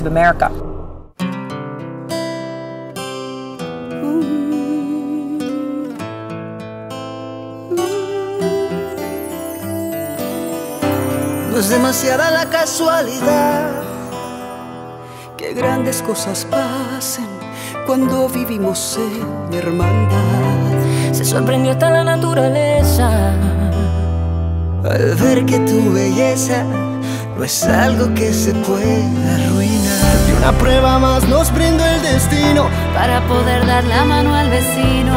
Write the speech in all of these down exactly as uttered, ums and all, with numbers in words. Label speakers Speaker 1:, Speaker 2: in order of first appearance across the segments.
Speaker 1: America.
Speaker 2: No es demasiada la casualidad que grandes cosas pasen cuando vivimos en hermandad.
Speaker 3: Se sorprendió hasta la naturaleza
Speaker 2: al ver que tu belleza no es algo que se pueda arruinar. Y una prueba más nos brindó el destino
Speaker 3: para poder dar la mano al vecino.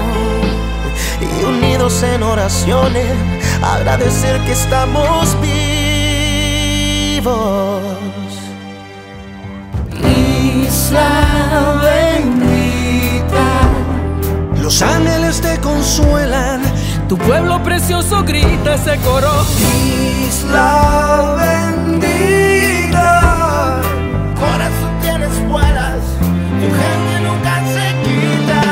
Speaker 2: Y unidos en oraciones, agradecer que estamos vivos.
Speaker 3: Isla bendita,
Speaker 2: los ángeles te consuelan,
Speaker 4: tu pueblo precioso grita ese coro.
Speaker 2: Isla bendita, corazón tienes vuelas, tu gente nunca se quita.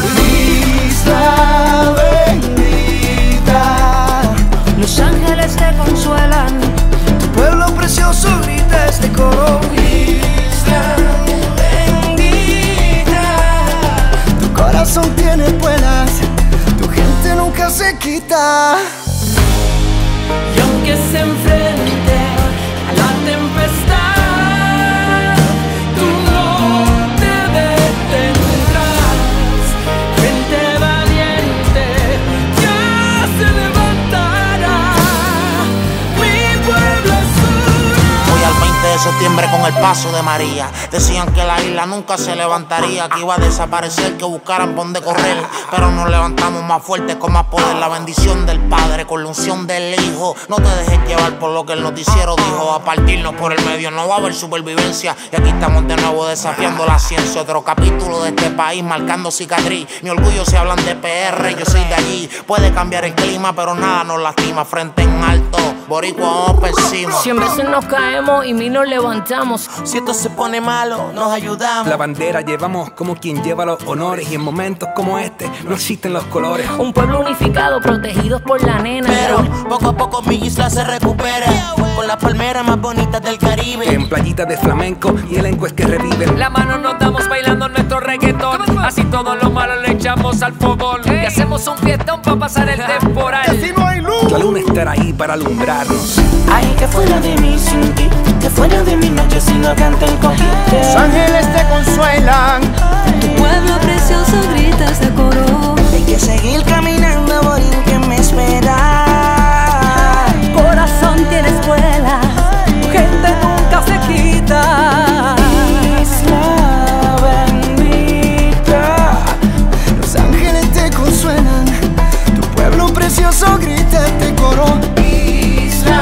Speaker 2: Isla bendita,
Speaker 3: los ángeles te consuelan,
Speaker 2: tu pueblo precioso grita este coro. Isla bendita, tu corazón tiene vuelas, tu gente nunca se quita.
Speaker 4: Y aunque se enfrente a la tempestad, tú no te detendrás. Gente valiente ya se levantará. Mi pueblo es uno.
Speaker 5: Hoy al veinte de septiembre con el paso de María, decían que la isla nunca se levantaría, que iba a desaparecer, que buscaran por dónde correr. Pero nos levantamos más fuertes, con más poder. La bendición del Padre con la unción del Hijo. No te dejes llevar por lo que el noticiero dijo. A partirnos por el medio no va a haber supervivencia. Y aquí estamos de nuevo desafiando la ciencia. Otro capítulo de este país marcando cicatriz. Mi orgullo si hablan de P R, yo soy de allí. Puede cambiar el clima pero nada nos lastima. Frente en alto, boricua vamos por encima.
Speaker 3: Cien veces nos caemos y mil nos levantamos.
Speaker 5: Si esto se pone malo, nos ayudamos.
Speaker 6: La bandera llevamos como quien lleva los honores. Y en momentos como este no existen los colores.
Speaker 3: Un pueblo unificado, protegidos por la nena.
Speaker 5: Pero poco a poco mi isla se recupera, con las palmeras más bonitas del Caribe.
Speaker 6: En playitas de flamenco y elenco es que reviven.
Speaker 4: La mano nos damos bailando nuestro reggaetón. Así todo lo malo le echamos al fogón. Y hacemos un fiestón para pasar el temporal.
Speaker 2: Si no hay luz,
Speaker 6: La luna estará ahí para alumbrarnos.
Speaker 7: Ay, que fuera de mí sin ti, que fuera de mi noche si no canten contigo.
Speaker 2: los ángeles te consuelan,
Speaker 3: Tu pueblo precioso grita este coro.
Speaker 7: Hay que seguir caminando, morir que me espera.
Speaker 3: Corazón tiene escuela, tu gente nunca se quita.
Speaker 7: Isla bendita,
Speaker 2: los ángeles te consuelan, tu pueblo precioso grita este coro.
Speaker 7: Isla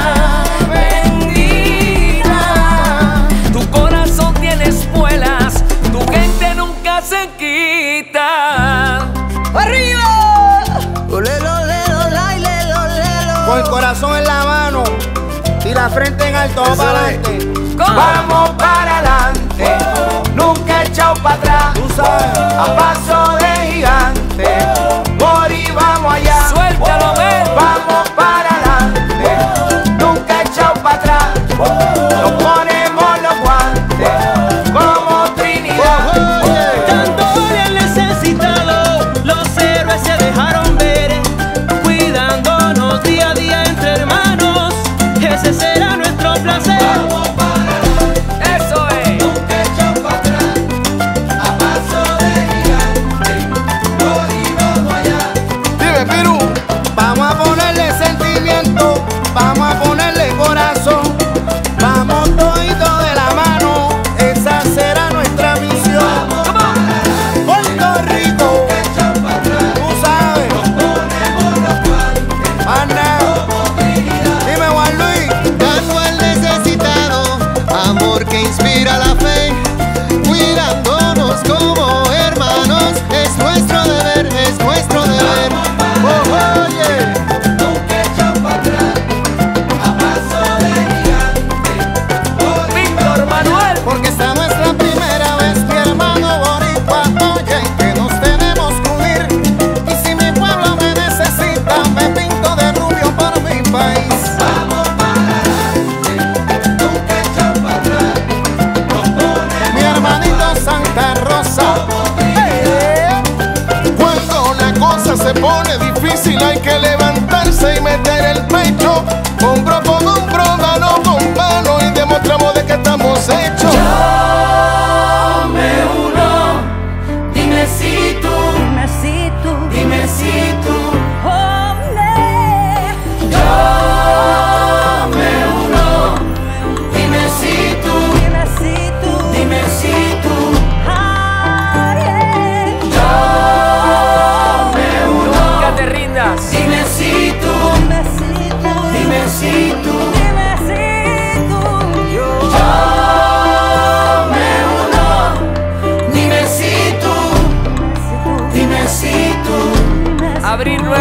Speaker 7: bendita,
Speaker 4: Tu corazón tiene espuelas, tu gente nunca se quita.
Speaker 2: ¡Arriba! Olelo, lelo, lai, lelo, lelo. Con el corazón en la mano y la frente en alto, para adelante. Vamos para adelante, nunca echado para atrás. Tú sabes, a paso de gigante, morir vamos allá.
Speaker 4: Suéltalo, ven.
Speaker 2: Vamos para adelante, nunca echado para atrás. Nos ponemos los guantes como Trinidad.
Speaker 7: tanto le han necesitado, los héroes se dejaron ver, cuidándonos día a día entre hermanos, ese será nuestro placer.
Speaker 4: Eso es.
Speaker 2: Nunca echado para atrás, a paso de gigante, morir vamos allá. Dime, Piru, vamos a ponerle sentimiento, vamos a ponerle corazón, vamos toditos de la mano, esa será nuestra misión. Puerto Rico, tú sabes, Ana, dime Juan Luis,
Speaker 8: Dando al necesitado, amor que inspira la fe, cuidándonos como hermanos, es nuestro deber, es nuestro deber.
Speaker 2: oh, oye, nunca echado para atrás, a paso de gigante,
Speaker 4: Víctor Manuel.
Speaker 8: Porque esta es nuestra primera vez, mi hermano boricua, oye, que nos tenemos que unir. Y si mi pueblo me necesita, me pinto de rubio por mi país.
Speaker 2: vamos para adelante, nunca echado para atrás, nos ponemos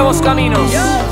Speaker 4: nuevos caminos.